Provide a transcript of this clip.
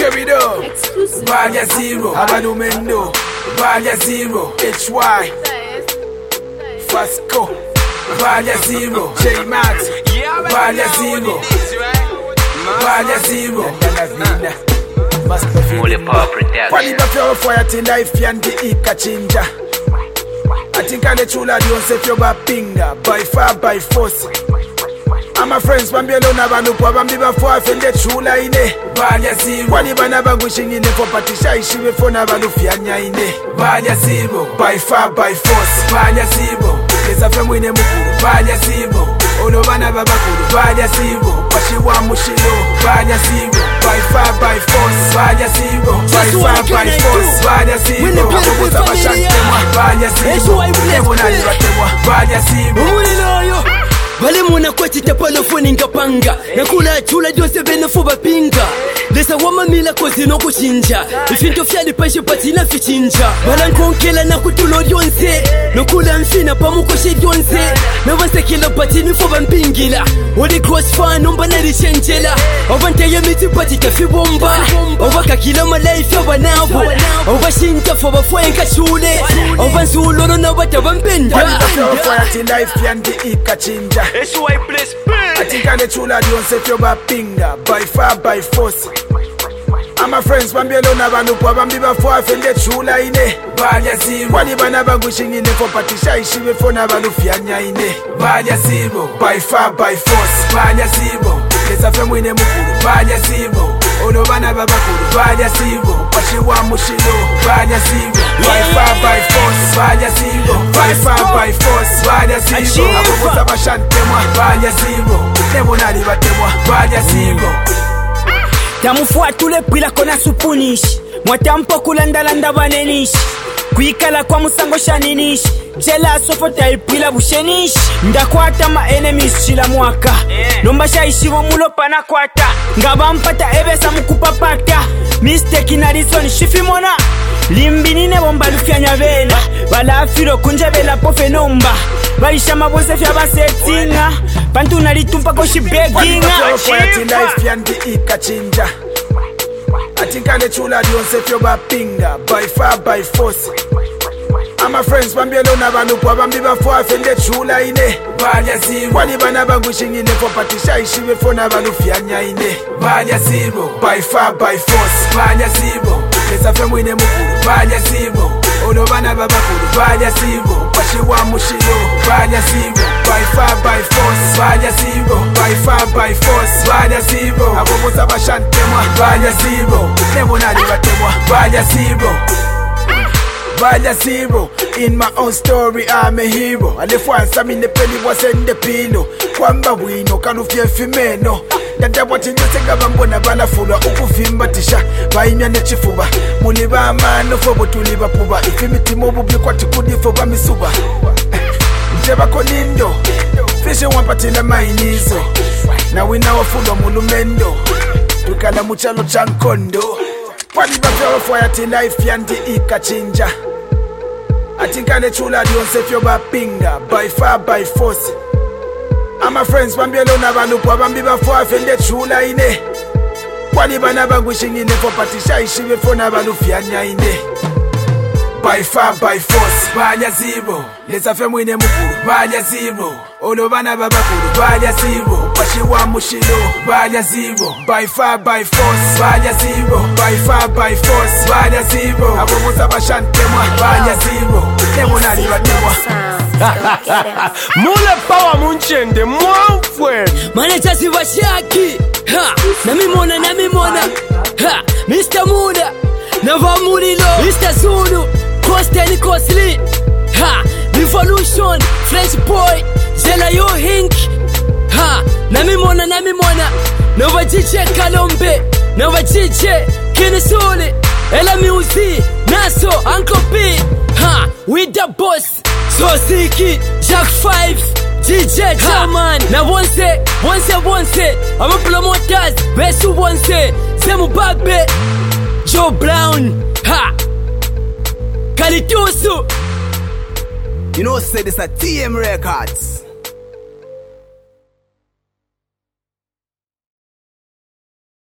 Kevido, Exclusive. Valia Zero, Abanumendo, Valia Zero, HY, Fasco, Valia Zero, J Max, Valia Zero, Valia Zero, Mule Power Production. Kwani bafyo fire till life yandi ikachinja. Atinkale chula dionse fyo bapinga, by far by force. Ama friends bambielo na banupwa bambi bafwa fende chula ine. Valia Zero, kwani bana bangu shingine for patisha ishiwe fona banufyanya ine. Valia Zero, by far by force. Valia Zero, lesa fe mwine mukuru. Valia Zero, ono bana babakuru. Valia Zero, washiwa mushilo. Valia Zero, by far by force. Valia Zero, by far by force. Valia Zero, apokuta bashantemwa. Valia Zero, nebo nani batemwa. Valia Zero. Vale muna kwa chitapalo funi nkapanga nakula chula jonse bene fuba pinga lesa wama mila kozi no kushinja ifinto fyali pashe patina fichinja bala nkonkela na kutulo jonse nokula mfina pamukoshe jonse navanse kila patini fuba mpingila Oli cross fan nomba na rishenjela Ovante ya miti pati kafi bomba Ovaka kila malaifi obanabo Ovashinta foba fwenka chule Ovanzuloro na wata wampenda Wani fire till life yandi ikachinja. Atikane chula dionse fyo bapinga, by far by force. Ama friends bambielo na banupwa bambi bafwa fende chula ine. Valia Zero, kwani bana bangu shingine for patisha ishiwe fona banufyanya ine. Valia Zero, by far by force. Valia Zero, lesa fe mwine mukuru. Valia Zero, ono bana babakuru. Valia Zero, washiwa mushilo. Valia Zero, by far by force. Valia Zero, by far by force. Valia Zero, apokuta bashantemwa. Valia Zero, nebo nani batemwa. Valia Zero. Tamufua tule pwila kona supunishi Mwatampo kulandalanda banenishi Kuikala kwa musango shaninishi Jela sofota ipwila bushenishi Ndakwata ma enemies chila mwaka Nomba shaishivo mulo pana kwata Ngabampata ebesa mukupapata Mistake na reason shifimona Limbinine bomba lufyanya vena Balafiro kunja vela pofe nomba Balishama bonse fya basetinga Pantu nalitumpa koshi beginga Wani life yandi ikachinja. Atinkane chula dionse fyo bapinga, by far by force. Ama friends bambielo na banupwa bambi bafwa fende chula ine. Valia Zero, kwani bana bangu shingine for patisha ishiwe fona banufyanya ine. Valia Zero, by far by force. Valia Zero, lesa fe mwine mukuru. Valia Zero, ono bana babakuru. Valia Zero, washiwa mushilo. Valia Zero, by far by force. Valia Zero, by far by force. Valia Zero, apokuta bashantemwa. Valia Zero, nebo nani batemwa. Valia Zero. Valia Zero, in my own story I'm a hero. Alifuansa mine peli wasende pilo Kwamba wino kanufye fimeno Dada watinyo senga bambona bala fulwa Ukufimba tisha, baimya nechifuba Muli ba mano fobo tuliba puba Ifimiti mobu blikwa tikudi foba misuba Njeba konindo, fishe wampatila mainizo Na wina wafulwa mulumendo Tukala muchalo chankondo Wani bafyo fire till life yandi ikachinja. Atinkane chula dionse fyo bapinga, by far by force. Ama friends bambielo na banupwa bambi bafwa fende chula ine. Kwani bana bangu shingine for patisha ishiwe fona banufyanya ine. By far by force. Valia Zero, lesa fe mwine mukuru. Valia Zero, ono bana babakuru. Valia Zero, washiwa mushilo. Valia Zero, by far by force. Valia Zero, by far by force. Valia Zero, apokuta bashantemwa. Valia Zero, nebo nani batemwa. Mule Power munchende mwamfwe Manager Sivashaki Ha Namimona Ha Mr. Muda Nava Murilo Mr. Zulu Costen Costly Ha Revolution French Boy Zela Yo Hink Ha Namimona Nova DJ Kalombe Nova DJ Kinesole Ela Music Naso Uncle P Ha With the boss So Siki Jack 5 DJ Chairman Na once I'm a promoters Besu once Zemu Babe Joe Brown Ha Kalitusu. You know say this a TM Records.